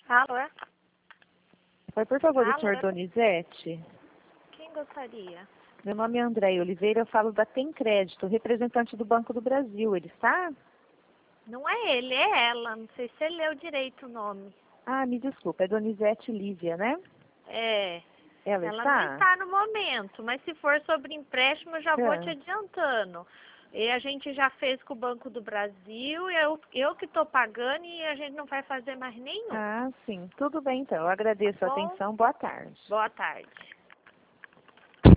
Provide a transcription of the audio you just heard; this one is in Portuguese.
Alô, é? Oi, por favor, o Alô? senhor Donizete? Quem gostaria? Meu nome é Andréia Oliveira, eu falo da Tem Crédito, representante do Banco do Brasil. Ele está? Não é ele, é ela. Não sei se você leu direito o nome. Ah, me desculpa, é Donizete Lívia, né? É. Ela Ela não está? está no momento, mas se for sobre empréstimo, eu já vou te adiantando. E a gente já fez com o Banco do Brasil, eu que estou pagando e a gente não vai fazer mais nenhum. Ah, sim. Tudo bem, então. Eu agradeço a Bom, atenção. Boa tarde. boa tarde.